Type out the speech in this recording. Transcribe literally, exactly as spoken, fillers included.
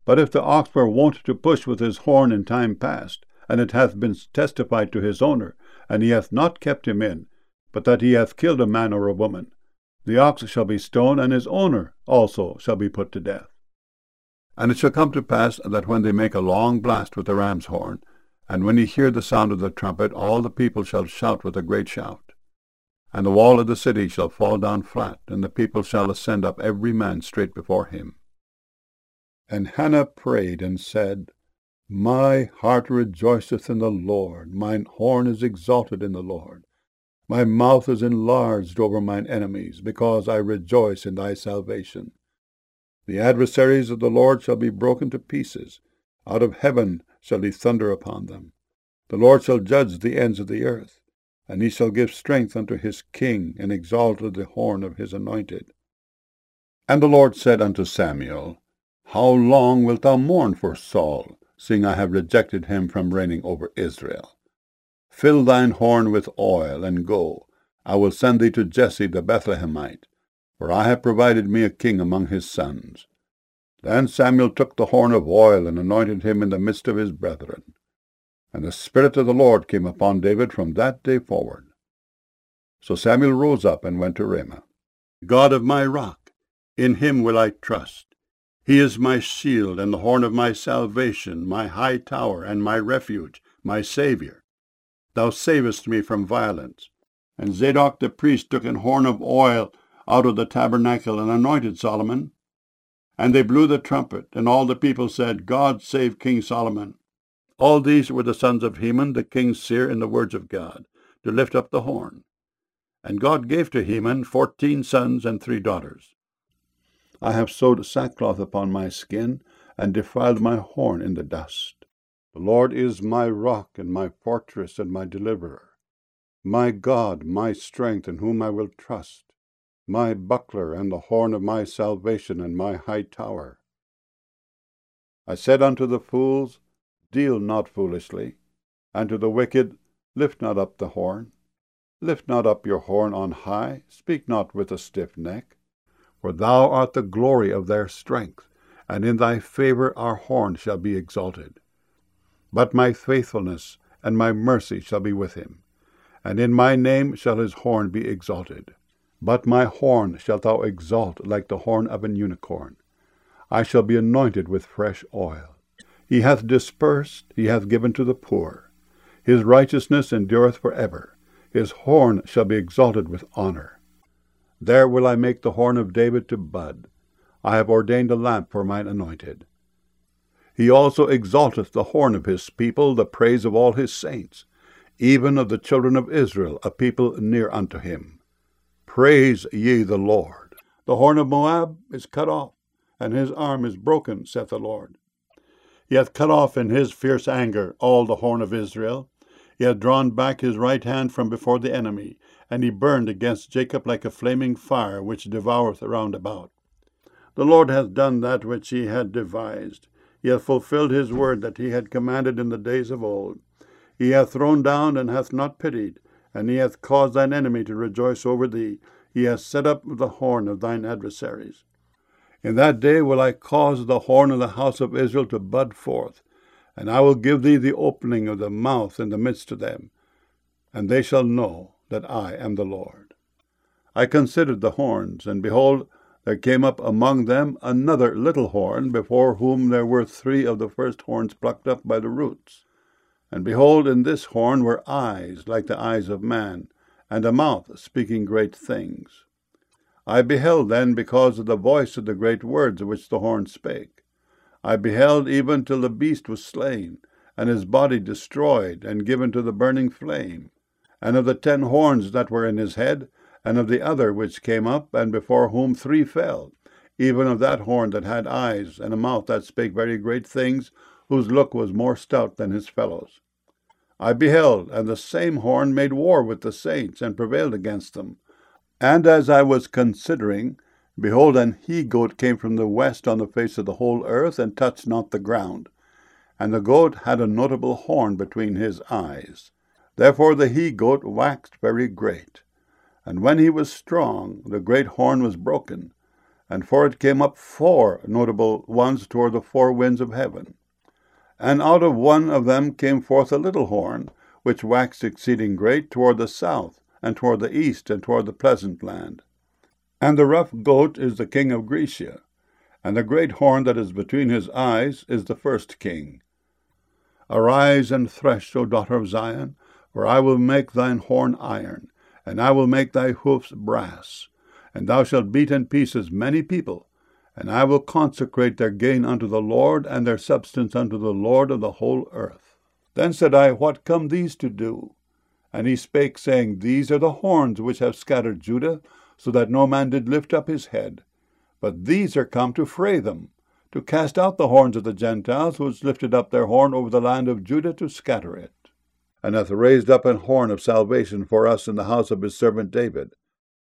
But if the ox were wont to push with his horn in time past, and it hath been testified to his owner, and he hath not kept him in, but that he hath killed a man or a woman, the ox shall be stoned, and his owner also shall be put to death. And it shall come to pass that when they make a long blast with the ram's horn, and when ye hear the sound of the trumpet, all the people shall shout with a great shout. And the wall of the city shall fall down flat, and the people shall ascend up every man straight before him. And Hannah prayed and said, My heart rejoiceth in the Lord, mine horn is exalted in the Lord. My mouth is enlarged over mine enemies, because I rejoice in thy salvation. The adversaries of the Lord shall be broken to pieces. Out of heaven shall he thunder upon them. The Lord shall judge the ends of the earth, and he shall give strength unto his king, and exalt the horn of his anointed. And the Lord said unto Samuel, How long wilt thou mourn for Saul, seeing I have rejected him from reigning over Israel? Fill thine horn with oil, and go. I will send thee to Jesse the Bethlehemite, for I have provided me a king among his sons. Then Samuel took the horn of oil, and anointed him in the midst of his brethren. And the Spirit of the Lord came upon David from that day forward. So Samuel rose up and went to Ramah. God of my rock, in him will I trust. He is my shield and the horn of my salvation, my high tower and my refuge, my Saviour. Thou savest me from violence. And Zadok the priest took an horn of oil out of the tabernacle and anointed Solomon. And they blew the trumpet, and all the people said, God save King Solomon. All these were the sons of Heman, the king's seer, in the words of God, to lift up the horn. And God gave to Heman fourteen sons and three daughters. I have sewed sackcloth upon my skin, and defiled my horn in the dust. The Lord is my rock, and my fortress, and my deliverer, my God, my strength, in whom I will trust, my buckler, and the horn of my salvation, and my high tower. I said unto the fools, Deal not foolishly, and to the wicked, Lift not up the horn. Lift not up your horn on high, speak not with a stiff neck. For thou art the glory of their strength, and in thy favor our horn shall be exalted. But my faithfulness and my mercy shall be with him, and in my name shall his horn be exalted. But my horn shalt thou exalt like the horn of an unicorn. I shall be anointed with fresh oil. He hath dispersed, he hath given to the poor. His righteousness endureth for ever. His horn shall be exalted with honor. There will I make the horn of David to bud. I have ordained a lamp for mine anointed. He also exalteth the horn of his people, the praise of all his saints, even of the children of Israel, a people near unto him. Praise ye the Lord. The horn of Moab is cut off, and his arm is broken, saith the Lord. He hath cut off in his fierce anger all the horn of Israel. He hath drawn back his right hand from before the enemy, and he burned against Jacob like a flaming fire, which devoureth round about. The Lord hath done that which he had devised. He hath fulfilled his word that he had commanded in the days of old. He hath thrown down and hath not pitied, and he hath caused thine enemy to rejoice over thee. He hath set up the horn of thine adversaries. In that day will I cause the horn of the house of Israel to bud forth, and I will give thee the opening of the mouth in the midst of them, and they shall know that I am the Lord. I considered the horns, and behold, there came up among them another little horn, before whom there were three of the first horns plucked up by the roots. And behold, in this horn were eyes like the eyes of man, and a mouth speaking great things. I beheld then because of the voice of the great words which the horn spake. I beheld even till the beast was slain, and his body destroyed, and given to the burning flame. And of the ten horns that were in his head, and of the other which came up, and before whom three fell, even of that horn that had eyes, and a mouth that spake very great things, whose look was more stout than his fellows. I beheld, and the same horn made war with the saints, and prevailed against them. And as I was considering, behold, an he-goat came from the west on the face of the whole earth, and touched not the ground. And the goat had a notable horn between his eyes. Therefore the he-goat waxed very great. And when he was strong, the great horn was broken, and for it came up four notable ones toward the four winds of heaven. And out of one of them came forth a little horn, which waxed exceeding great toward the south, and toward the east, and toward the pleasant land. And the rough goat is the king of Grecia, and the great horn that is between his eyes is the first king. Arise and thresh, O daughter of Zion, for I will make thine horn iron, and I will make thy hoofs brass, and thou shalt beat in pieces many people, and I will consecrate their gain unto the Lord, and their substance unto the Lord of the whole earth. Then said I, What come these to do? And he spake, saying, These are the horns which have scattered Judah, so that no man did lift up his head. But these are come to fray them, to cast out the horns of the Gentiles, which lifted up their horn over the land of Judah to scatter it. And hath raised up an horn of salvation for us in the house of his servant David,